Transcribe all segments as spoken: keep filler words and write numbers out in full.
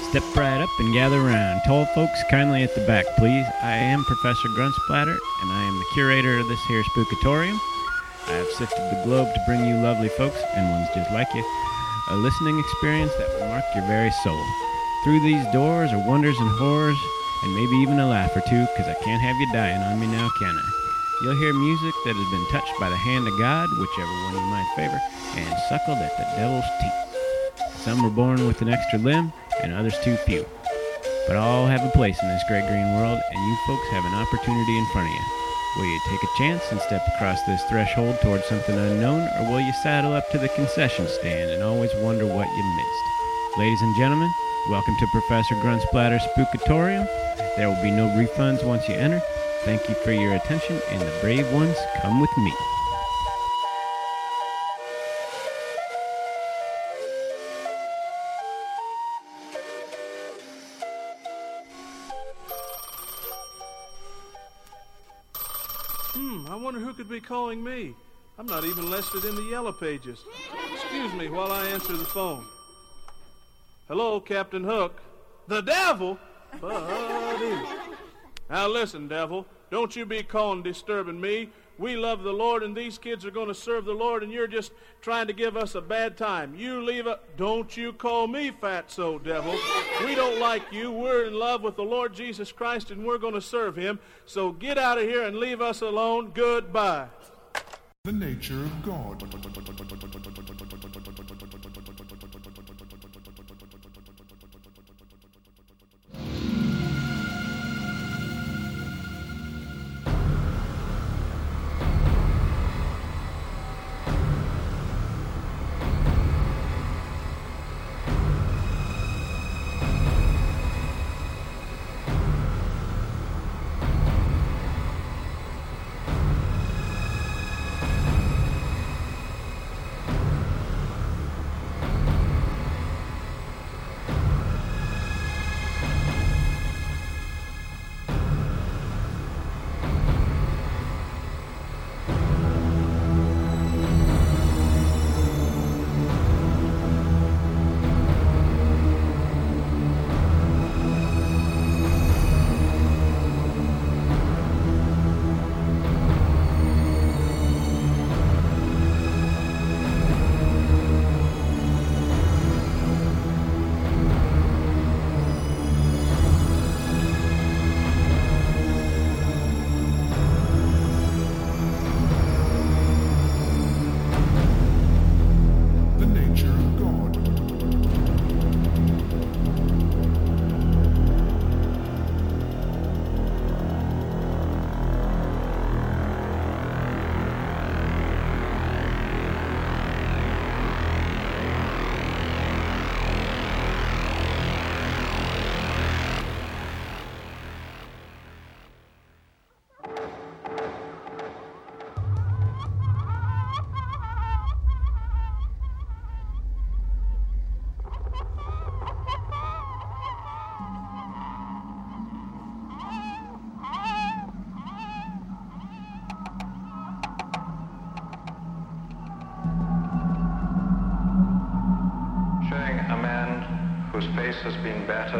Step right up and gather round. Tall folks, kindly at the back, please. I am Professor Gruntsplatter, and I am the curator of this here Spookatorium. I have sifted the globe to bring you lovely folks, and ones just like you, a listening experience that will mark your very soul. Through these doors are wonders and horrors, and maybe even a laugh or two, because I can't have you dying on me now, can I? You'll hear music that has been touched by the hand of God, whichever one you might favor, and suckled at the devil's teeth. Some were born with an extra limb, and others too few. But all have a place in this great green world, and you folks have an opportunity in front of you. Will you take a chance and step across this threshold towards something unknown, or will you saddle up to the concession stand and always wonder what you missed? Ladies and gentlemen, welcome to Professor Grunsplatter's Spookatorium. There will be no refunds once you enter. Thank you for your attention, and the brave ones, come with me. Hmm, I wonder who could be calling me. I'm not even listed in the Yellow Pages. Excuse me while I answer the phone. Hello, Captain Hook. The devil? Buddy. Now listen, devil, don't you be calling disturbing me. We love the Lord, and these kids are going to serve the Lord, and you're just trying to give us a bad time. You leave a... Don't you call me fatso, devil. We don't like you. We're in love with the Lord Jesus Christ, and we're going to serve him. So get out of here and leave us alone. Goodbye. The nature of God. whose face has been battered,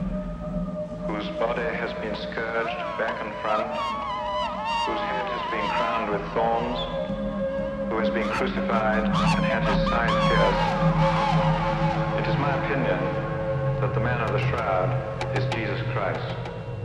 whose body has been scourged back and front, whose head has been crowned with thorns, who has been crucified and had his side pierced. It is my opinion that the man of the shroud is Jesus Christ.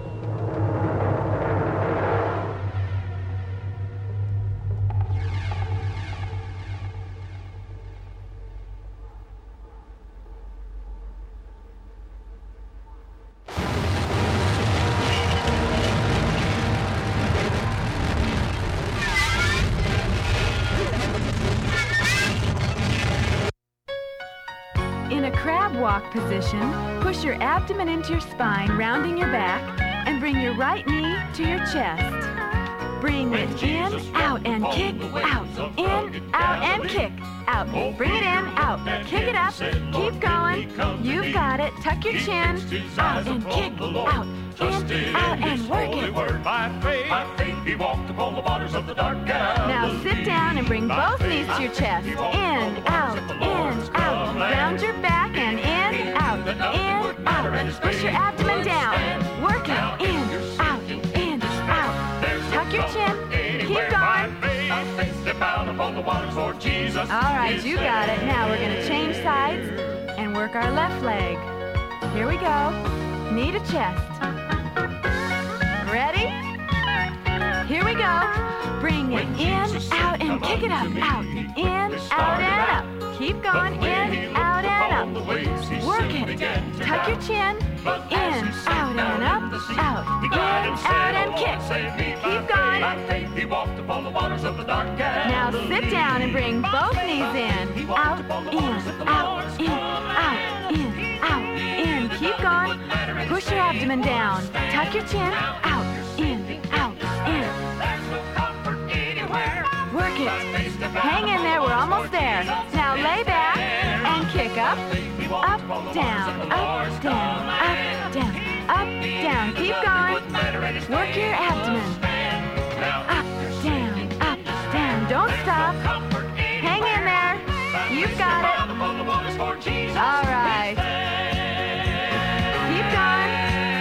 Walk position, push your abdomen into your spine, rounding your back, and bring your right knee to your chest. Bring it in, out, and kick, out, in, out, and kick, out. Bring it in, out, kick it up, keep going. You've got it. Tuck your chin, out, and kick, out, in, out, and work it. By faith, he walked upon the waters of the dark gulf. Now sit down and bring both knees to your chest. In, out, in, out. Round your back and in, out, in, out. All right, you got it. Now we're going to change sides and work our left leg. Here we go. Knee to chest. Ready? Here we go. Bring it in, out, and kick it up. Out, in, out, and up. Keep going. In, out, and up. Work it. Tuck your chin. In, out, and up. Out, in, out, and kick. Keep going. Now sit down and bring both knees in. Out, in, out, in, out, in, out, in. Keep going. Push your abdomen down. Tuck your chin. Out, in, out, in. Work it. Hang in there. We're almost there. Now lay back and kick up, up, down, up, down, up, down, up, down. Keep going. Work your abdomen. Up, down, up, down. Don't stop. Hang in there. You've got it. All right. Keep going.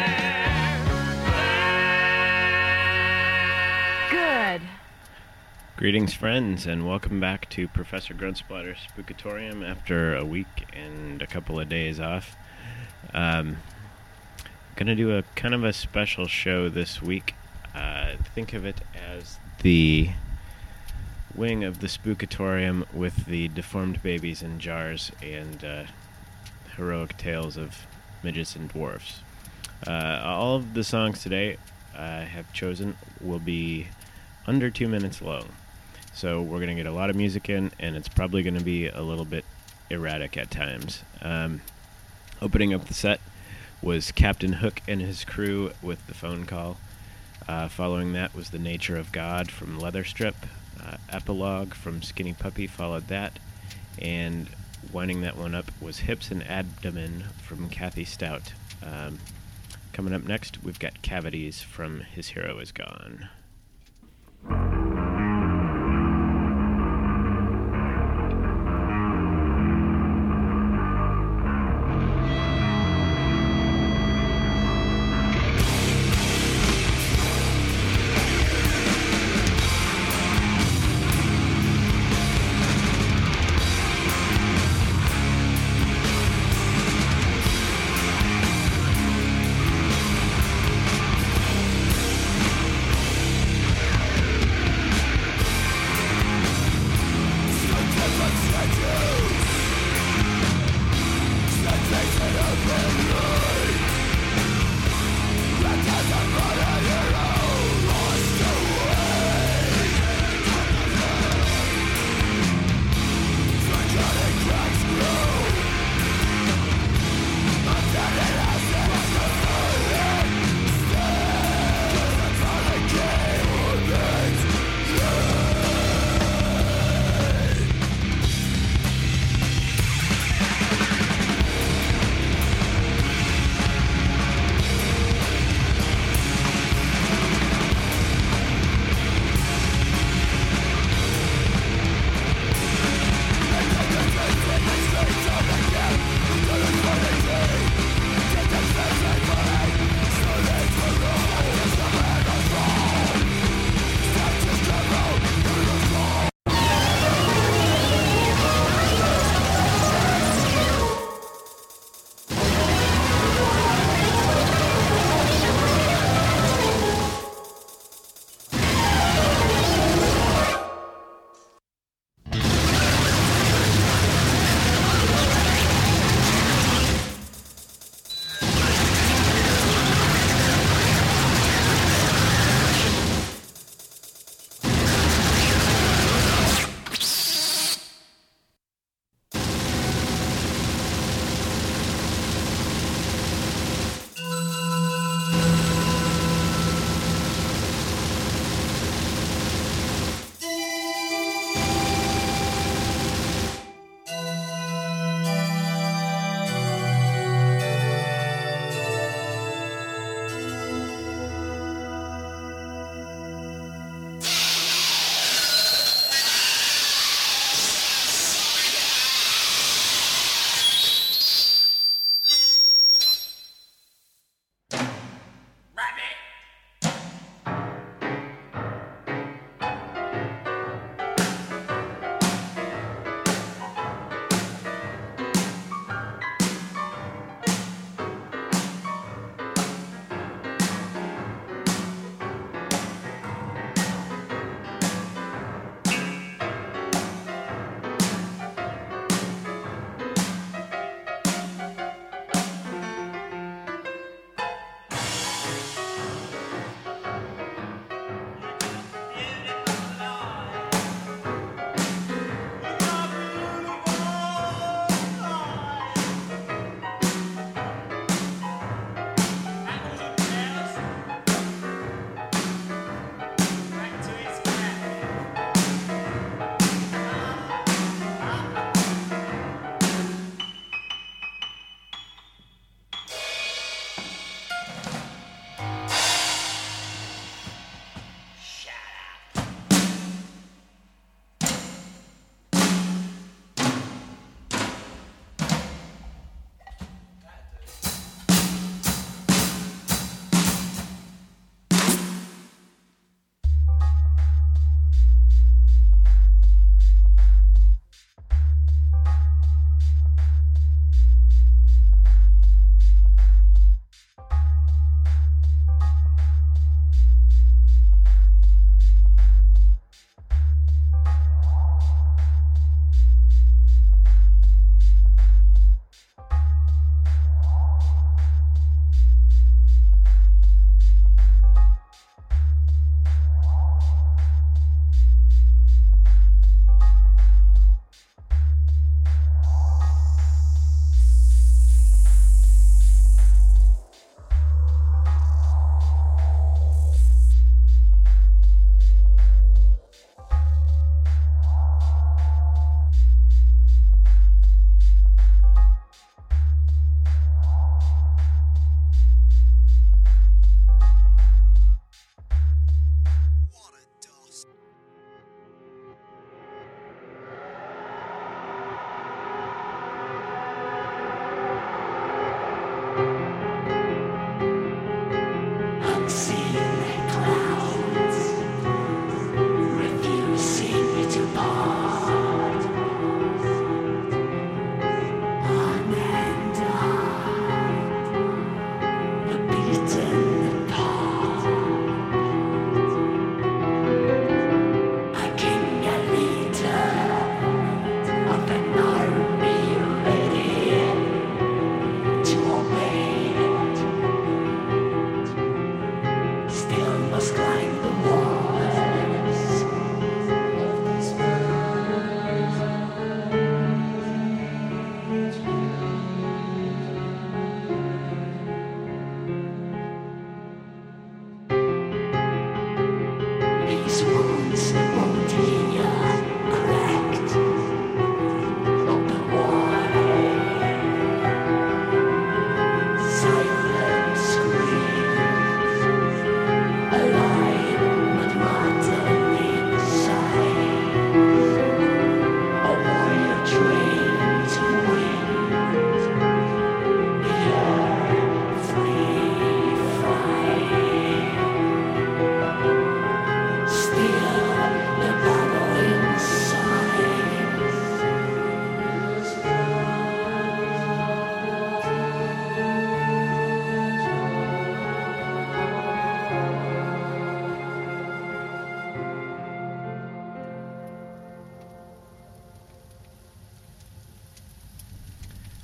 Good. Greetings, friends, and welcome back to Professor Gruntsplatter's Spookatorium after a week and a couple of days off. Um, going to do a kind of a special show this week. Uh, think of it as the wing of the Spookatorium with the deformed babies in jars and uh, heroic tales of midgets and dwarfs. Uh, all of the songs today I have chosen will be under two minutes long. So we're going to get a lot of music in, and it's probably going to be a little bit erratic at times. Um, opening up the set was Captain Hook and his crew with The Phone Call. Uh, following that was The Nature of God from Leatherstrip. Uh, Epilogue from Skinny Puppy followed that. And winding that one up was Hips and Abdomen from Kathy Stout. Um, coming up next, we've got Cavities from His Hero Is Gone.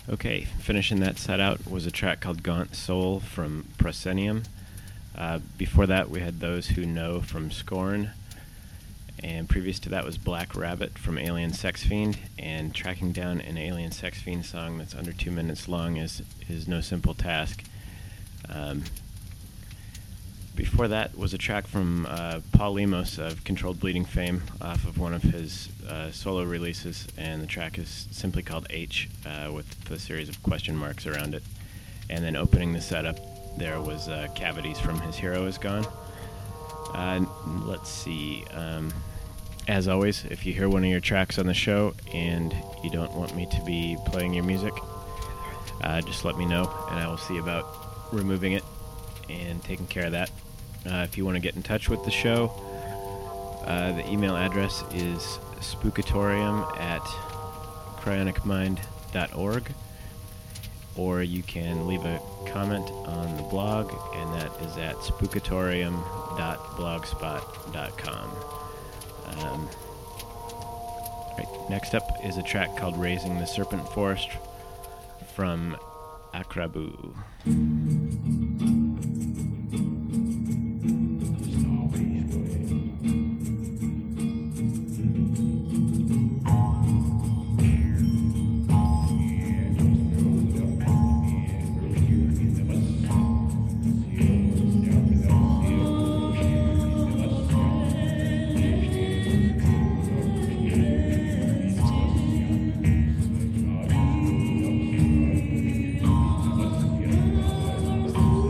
Okay, finishing that set out was a track called Gaunt Soul from Proscenium. Uh, before that, we had Those Who Know from Scorn. And previous to that was Black Rabbit from Alien Sex Fiend. And tracking down an Alien Sex Fiend song that's under two minutes long is, is no simple task. Um, before that was a track from uh, Paul Lemos of Controlled Bleeding fame off of one of his uh, solo releases, and the track is simply called H uh, with a series of question marks around it. And then opening the setup there was uh, Cavities from His Hero Is Gone. Uh, let's see. Um, as always, if you hear one of your tracks on the show and you don't want me to be playing your music, uh, just let me know and I will see about removing it and taking care of that. Uh, if you want to get in touch with the show, uh, the email address is spookatorium at cryonicmind dot org, or you can leave a comment on the blog, and that is at spookatorium dot blogspot dot com. Um, right, next up is a track called Raising the Serpent Forest from Akrabu. Thank you.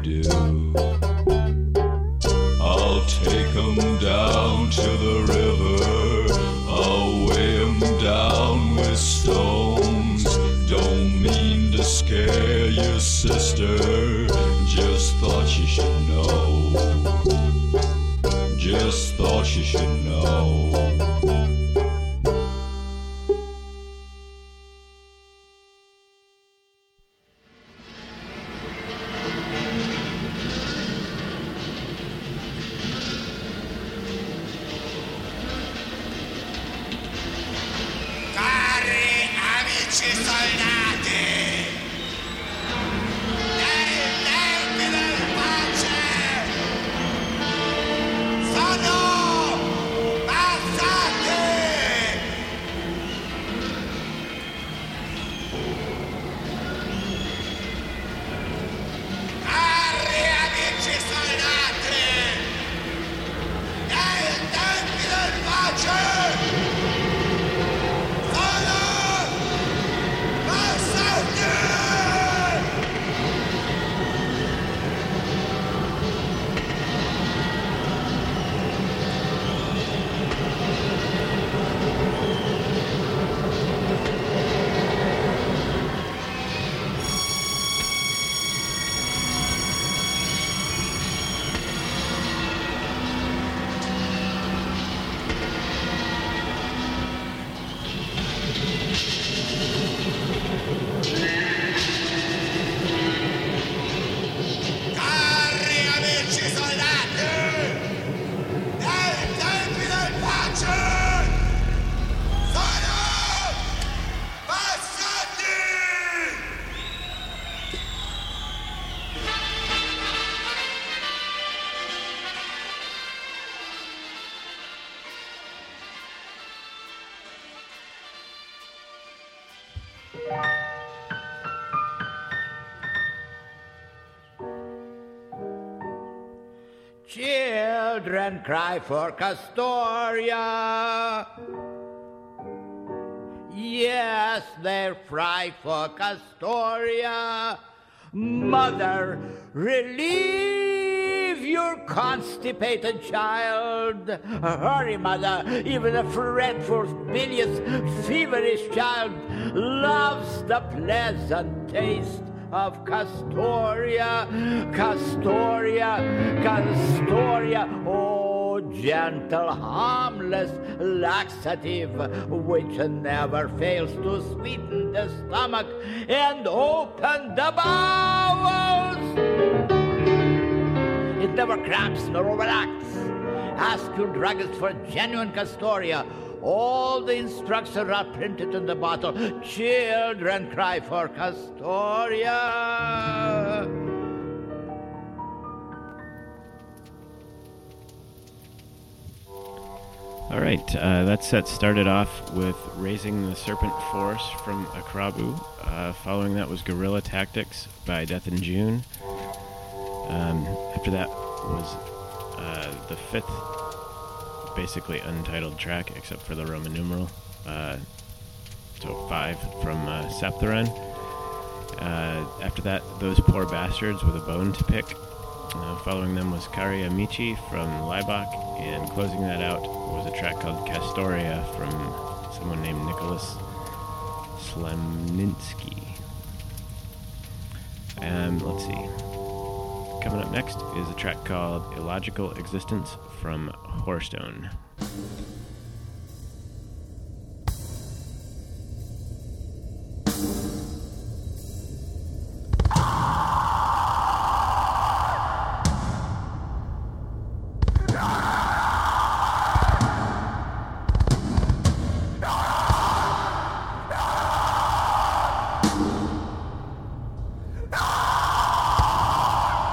do. I'll take 'em down to the river, I'll weigh 'em down with stones. Don't mean to scare you, sister, just thought you should know. Just thought you should know. Children cry for Castoria. Yes, they cry for Castoria. Mother, relieve your constipated child. Hurry, mother, even a fretful, bilious, feverish child loves the pleasant taste of Castoria, Castoria, Castoria, oh gentle, harmless laxative, which never fails to sweeten the stomach and open the bowels. It never cramps nor overacts. Ask your druggist for genuine Castoria. All the instructions are printed in the bottle. Children cry for Castoria. All right, uh, that set started off with Raising the Serpent Force from Akrabu. Uh, following that was Guerrilla Tactics by Death in June. Um, after that was uh, the fifth, basically untitled track, except for the Roman numeral. Uh, so five from uh, Saptheron. Uh, after that, Those Poor Bastards with a Bone to Pick. Uh, following them was Kari Amici from Laibach, and closing that out was a track called Castoria from someone named Nicholas Slemninsky. Um, let's see. Coming up next is a track called Illogical Existence from Whorestone.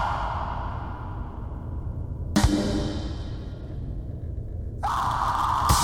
Ah!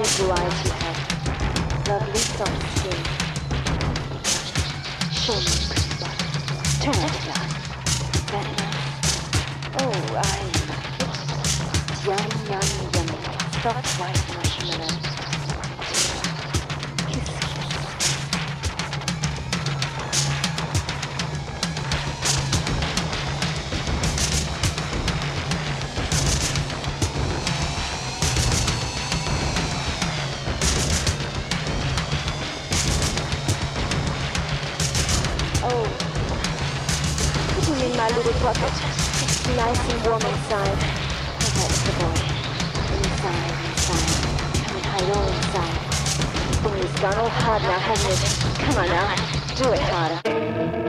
beautiful blue eyes you have. Lovely soft skin. Show me the pretty body. Turn it down. That nice. Oh, I like it. Yum, yum, yummy. Soft white marshmallow. Kiss, kiss. Oh, put him in my little bucket. It's nice and warm inside. Oh, that's the boy. Inside, inside. Come and hide all inside. Oh, he's gone all hard now, hasn't it? Come on now, do it harder.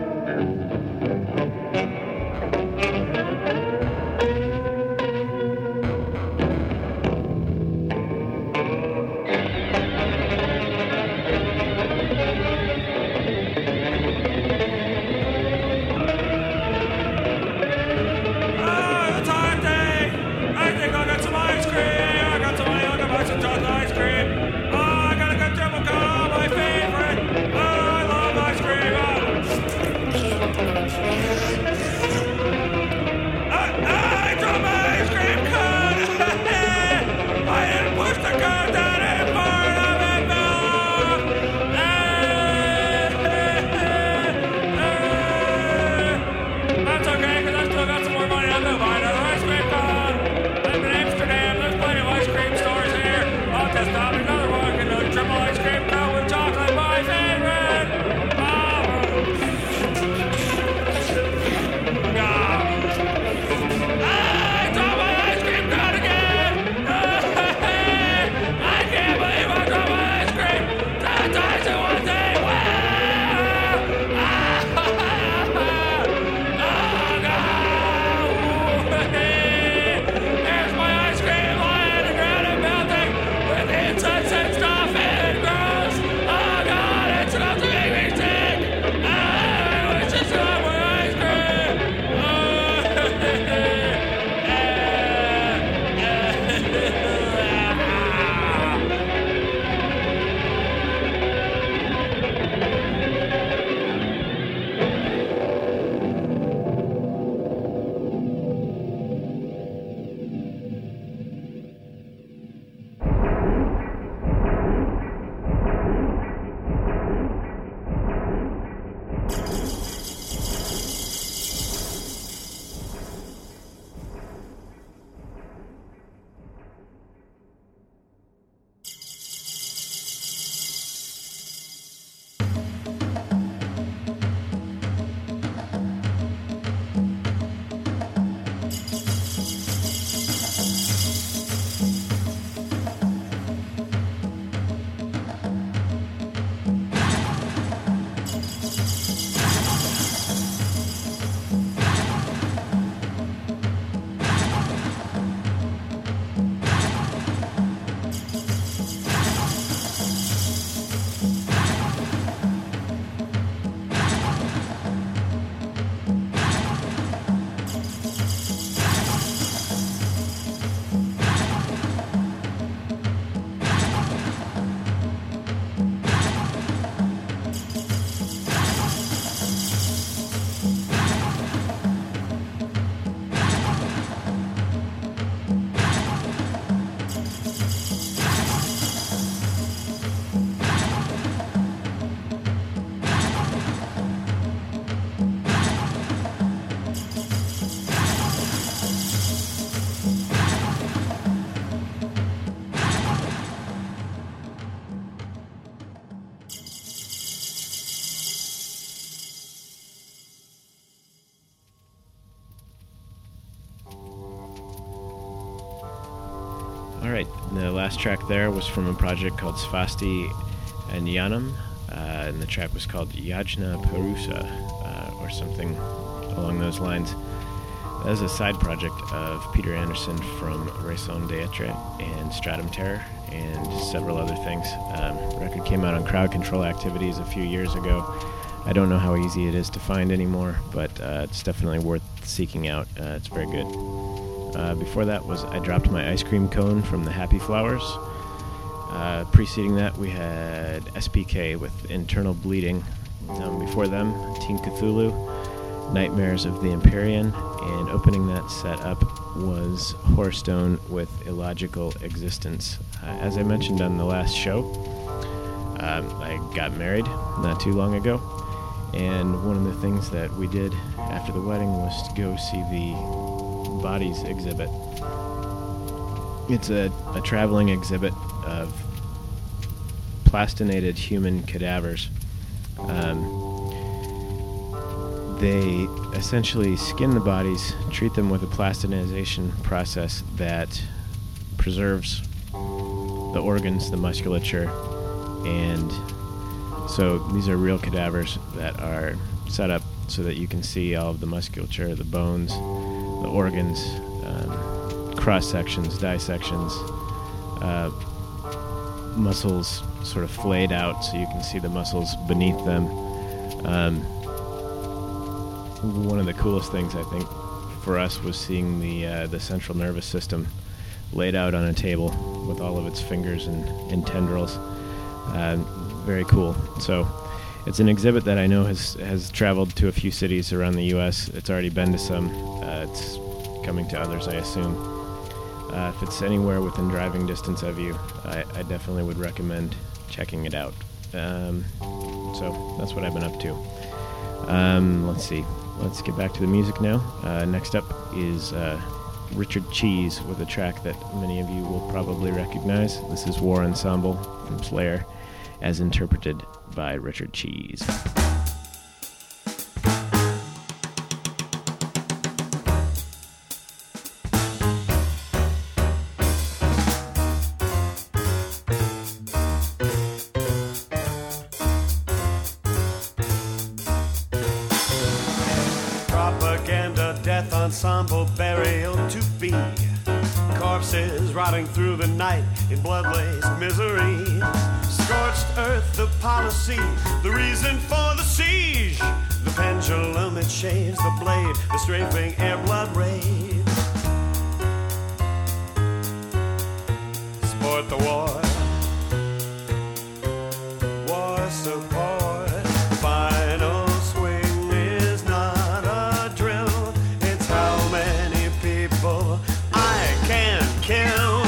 All right, the last track there was from a project called Svasti and Yanam, uh, and the track was called Yajna Parusa, uh, or something along those lines. That was a side project of Peter Anderson from Raison d'Etre and Stratum Terror and several other things. Um, the record came out on Crowd Control Activities a few years ago. I don't know how easy it is to find anymore, but uh, it's definitely worth seeking out. Uh, it's very good. Uh, before that was I Dropped My Ice Cream Cone from the Happy Flowers, Uh, preceding that, we had S P K with Internal Bleeding. Um, before them, Teen Cthulhu, Nightmares of the Empyrean, and opening that set up was Horrorstone with Illogical Existence. Uh, as I mentioned on the last show, um, I got married not too long ago, and one of the things that we did after the wedding was to go see the Bodies exhibit. It's a, a traveling exhibit of plastinated human cadavers. Um, they essentially skin the bodies, treat them with a plastinization process that preserves the organs, the musculature, and so these are real cadavers that are set up so that you can see all of the musculature, the bones, the organs, um, cross-sections, dissections, uh, muscles sort of flayed out so you can see the muscles beneath them. Um, one of the coolest things, I think, for us was seeing the uh, the central nervous system laid out on a table with all of its fingers and, and tendrils. Uh, very cool. So it's an exhibit that I know has, has traveled to a few cities around the U S. It's already been to some. Uh, it's coming to others, I assume. Uh, if it's anywhere within driving distance of you, I, I definitely would recommend checking it out. Um, so that's what I've been up to. Um, let's see. Let's get back to the music now. Uh, next up is uh, Richard Cheese with a track that many of you will probably recognize. This is War Ensemble from Slayer, as interpreted by Richard Cheese. Ensemble burial to be, corpses rotting through the night in blood-laced misery, scorched earth, the policy, the reason for the siege, the pendulum it shaves, the blade, the strafing air blood raid. Sport the war, war support, final swing is not a drill. I can kill.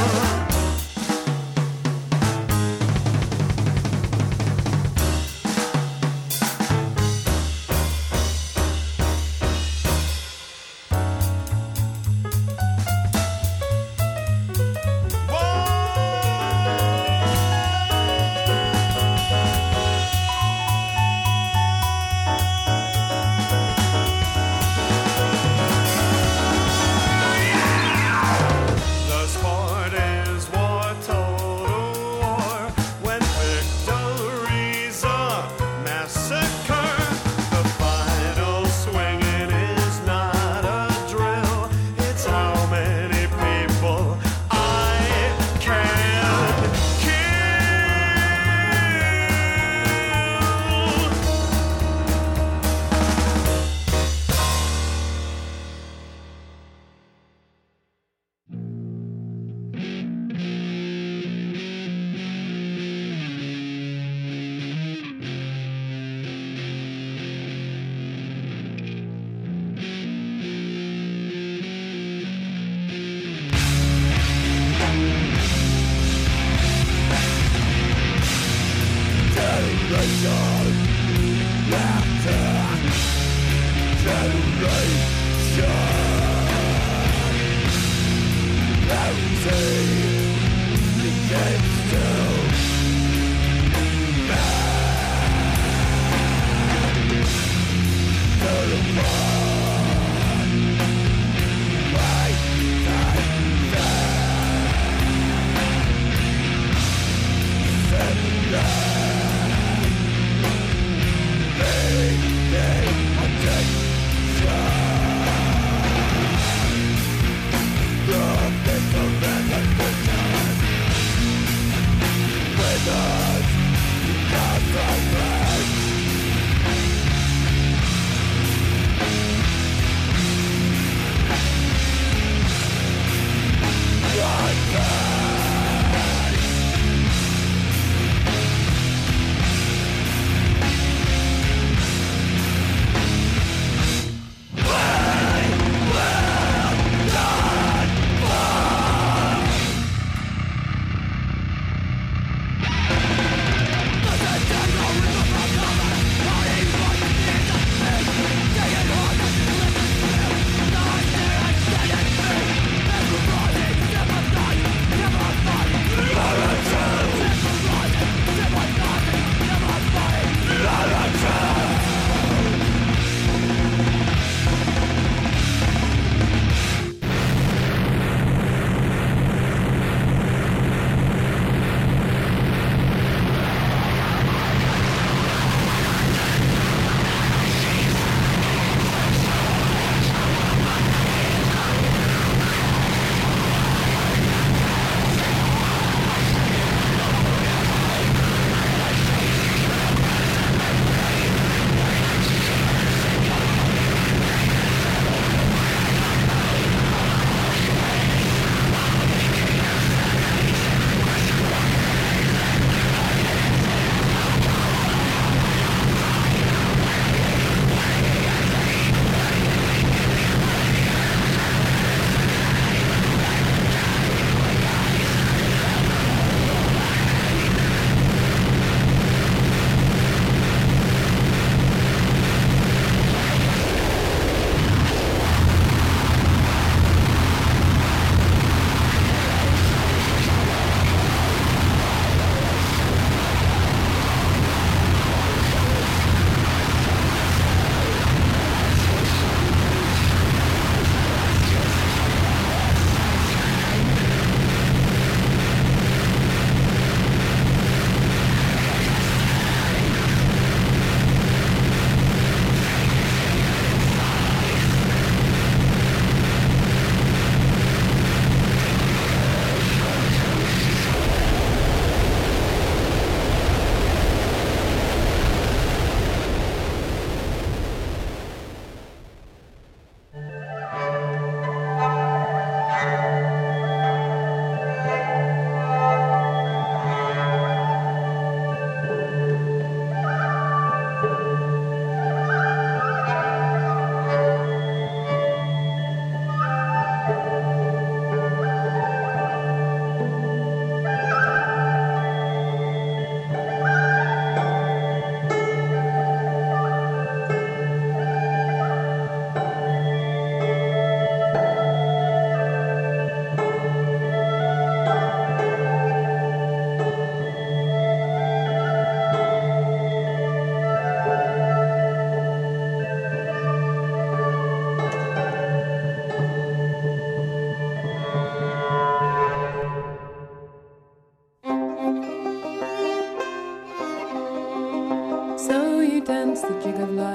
They, they, attention.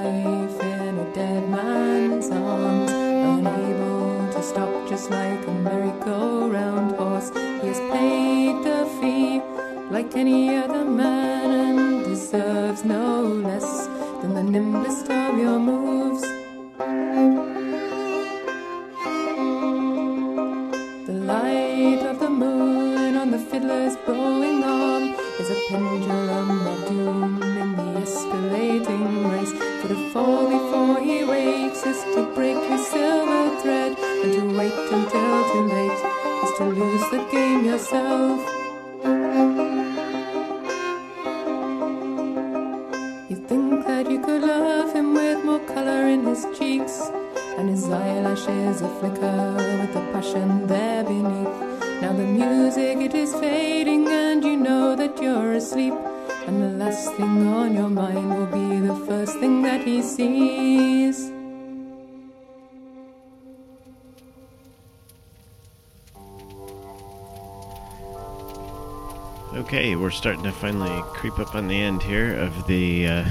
life in a dead man's arms, unable to stop, just like a merry-go-round horse. He has paid the fee like any other man and deserves no less than the nimblest of your moves. The light of the moon on the fiddler's bowing arm is a pendulum of doom in the escalating race. For to fall before he wakes is to break his silver thread, and to wait until too late is to lose the game yourself. You think that you could love him with more color in his cheeks, and his eyelashes a flicker with the passion there beneath. Now the music, it is fading, and you know that you're asleep, and the last thing on your mind will be the first thing that he sees. Okay, we're starting to finally creep up on the end here of the uh,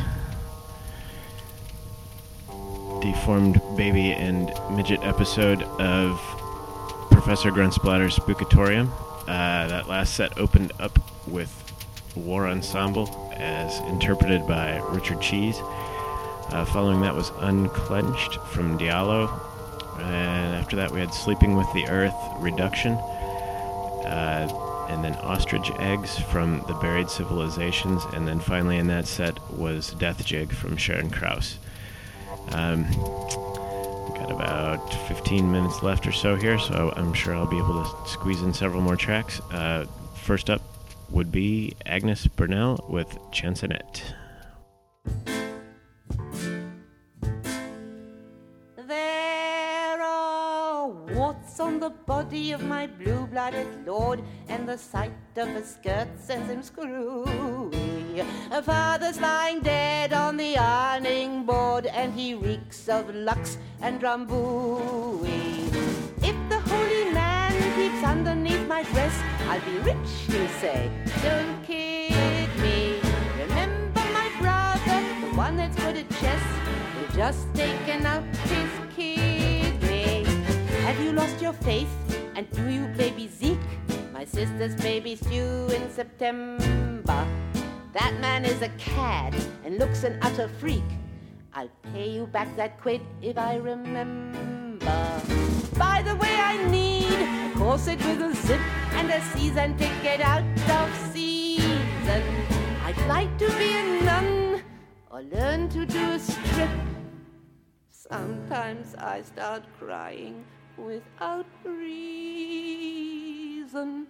deformed baby and midget episode of Professor Gruntsplatter's Spookatorium. Uh, that last set opened up with War Ensemble as interpreted by Richard Cheese. Uh, following that was Unclenched from Diallo. And after that we had Sleeping with the Earth, Reduction. Uh, and then Ostrich Eggs from The Buried Civilizations. And then finally in that set was Death Jig from Sharon Krause. Um, got about fifteen minutes left or so here, so I'm sure I'll be able to squeeze in several more tracks. Uh, first up would be Agnes Burnell with Chansonette. There are warts on the body of my blue-blooded lord, and the sight of a skirt sends him screwy. A father's lying dead on the ironing board, and he reeks of Lux and Drambuie. If the holy man keeps underneath my dress, I'll be rich, he'll say. Don't kid me. Remember my brother, the one that's good at chess, who just taken out his kidney. Have you lost your faith? And do you baby Zeke? My sister's baby's due in September. That man is a cad and looks an utter freak. I'll pay you back that quid if I remember. By the way, I need a corset with a zip and a season ticket out of season. I'd like to be a nun or learn to do a strip. Sometimes I start crying without reason.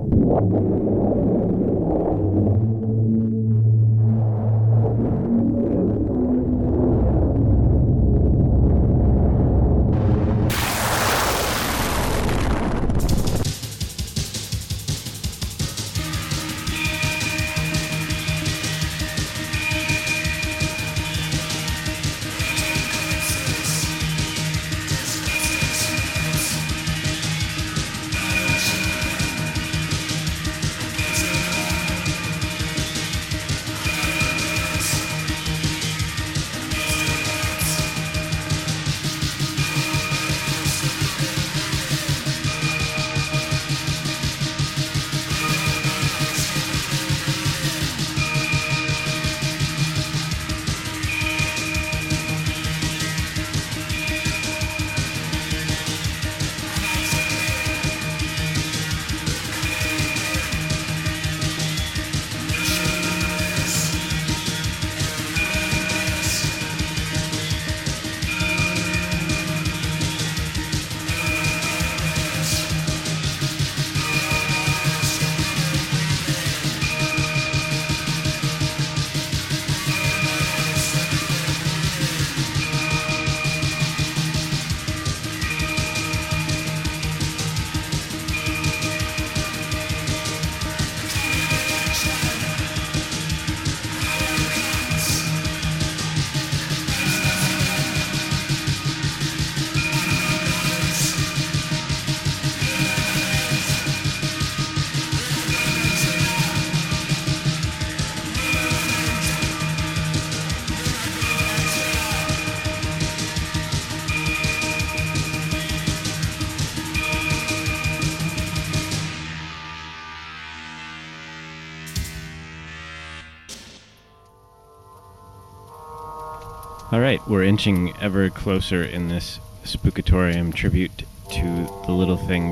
All right, we're inching ever closer in this Spookatorium tribute to the little things.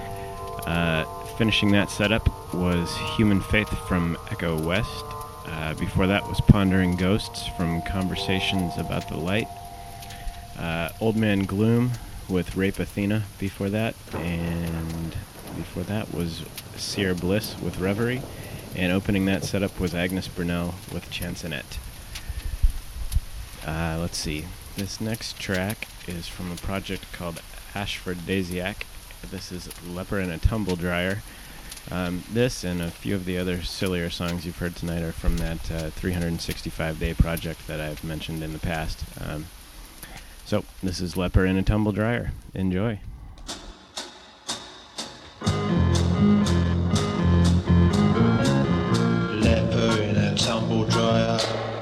Uh, finishing that setup was Human Faith from Echo West. Uh, before that was Pondering Ghosts from Conversations About the Light. Uh, Old Man Gloom with Rape Athena before that. And before that was Seer Bliss with Reverie. And opening that setup was Agnes Brunel with Chansonette. Uh, let's see. This next track is from a project called Ashfordasiac. This is Leper in a Tumble Dryer. Um, this and a few of the other sillier songs you've heard tonight are from that uh, three hundred sixty-five day project that I've mentioned in the past. Um, so, this is Leper in a Tumble Dryer. Enjoy. Leper in a tumble dryer.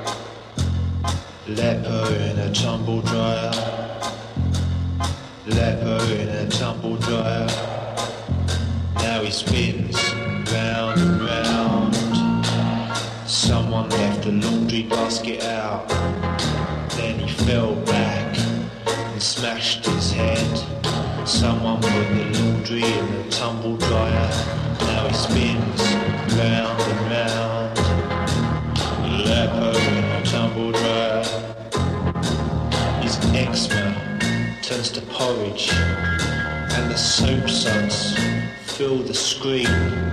Leper in a tumble dryer. Leper in a tumble dryer. Now he spins round and round. Someone left a laundry basket out. Then he fell back and smashed his head. Someone put the laundry in the tumble dryer. Now he spins round and round. Leper in a tumble dryer. His eczema turns to porridge, and the soap suds fill the screen.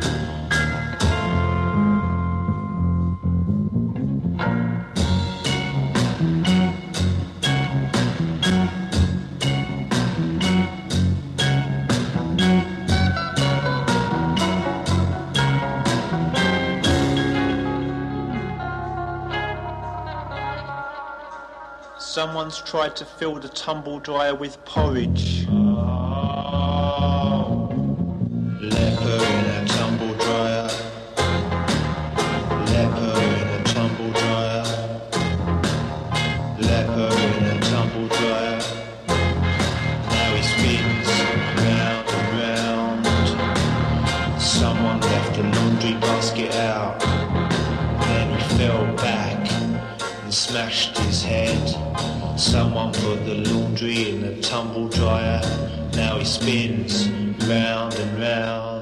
Someone's tried to fill the tumble dryer with porridge. Oh. Leper in a tumble dryer. Leper in a tumble dryer. Leper in a tumble dryer. Now he spins round and round. Someone left the laundry basket out. Then he fell back and smashed his head. Someone put the laundry in a tumble dryer. Now he spins round and round.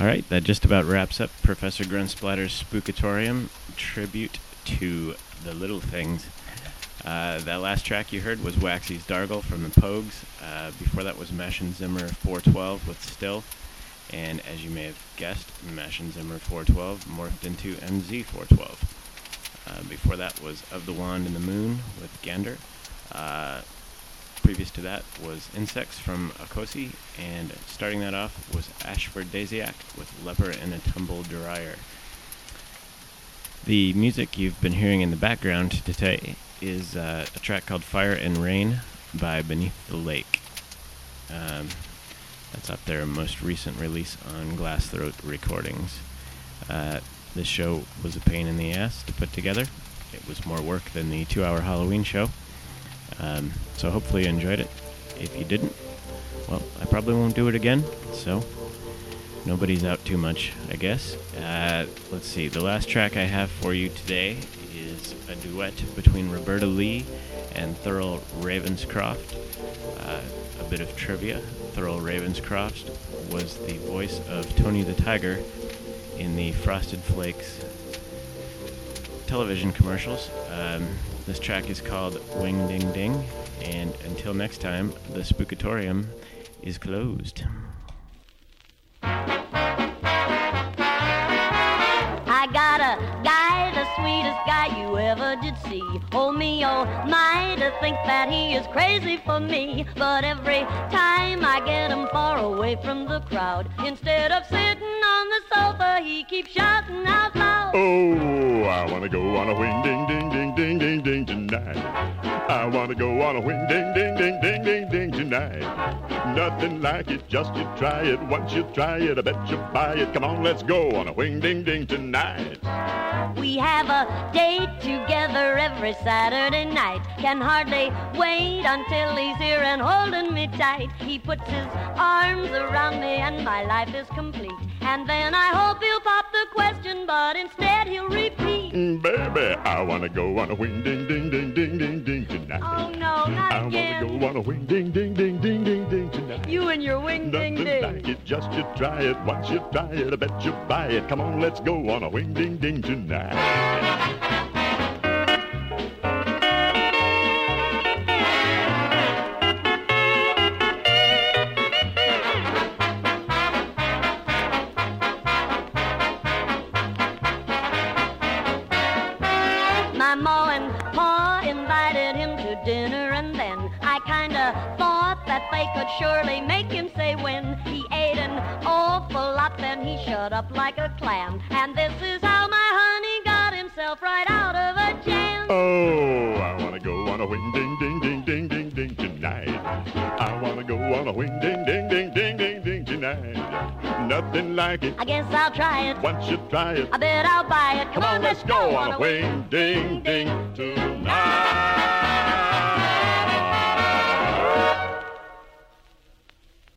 right, that just about wraps up Professor Grunsplatter's Spookatorium tribute to the Little Things. Uh, that last track you heard was Waxy's Dargle from the Pogues. Uh, before that was Mesh and Zimmer four twelve with Still. And as you may have guessed, Mesh and Zimmer four twelve morphed into M Z four twelve. Uh, before that was Of the Wand and the Moon with Gander. Uh, previous to that was Insects from Akosi. And starting that off was Ashford Daisiac with Leper and a Tumble Dryer. The music you've been hearing in the background today is uh, a track called Fire and Rain by Beneath the Lake. Um, that's up their most recent release on Glass Throat Recordings. Uh, this show was a pain in the ass to put together. It was more work than the two-hour Halloween show. Um, so hopefully you enjoyed it. If you didn't, well, I probably won't do it again, so nobody's out too much, I guess. Uh, let's see, the last track I have for you today is a duet between Roberta Lee and Thurl Ravenscroft. Uh, a bit of trivia. Thurl Ravenscroft was the voice of Tony the Tiger in the Frosted Flakes television commercials. Um, this track is called Wing Ding Ding, and until next time, the Spookatorium is closed. I got a guy, the sweetest guy you ever did see. Oh me, oh my, to think that he is crazy for me. But every time I get him far away from the crowd, instead of sitting on the sofa, he keeps shouting out loud. Oh, I wanna go on a wing ding ding ding ding ding ding tonight. I wanna go on a wing ding ding ding ding ding ding tonight. Nothing like it, just you try it. Once you try it, I bet you buy it. Come on, let's go on a wing ding ding tonight. We have a date together every Saturday night. Can hardly wait until he's here and holding me tight. He puts his arms around me and my life is complete. And then I hope he'll pop the question, but instead he'll repeat. Mm, baby, I wanna go on a wing ding ding ding ding ding ding tonight. Oh no, not I again. I wanna go on a wing ding ding ding ding ding ding tonight. You and your wing Nothing ding ding. like it, just you try it. Once you try it, I bet you buy it. Come on, let's go on a wing ding ding tonight. My ma and pa invited him to dinner, and then I kinda thought that they could surely make him say when. He ate an awful lot, then he shut up like a clam. And this is how my honey got himself right out of a jam. Oh, I wanna go on a wing ding ding ding ding ding ding tonight. I wanna go on a wing ding ding ding ding ding ding tonight. Nothing like it. I guess I'll try it. Once you try it, I bet I'll buy it. come on, let's go on a wing ding ding tonight.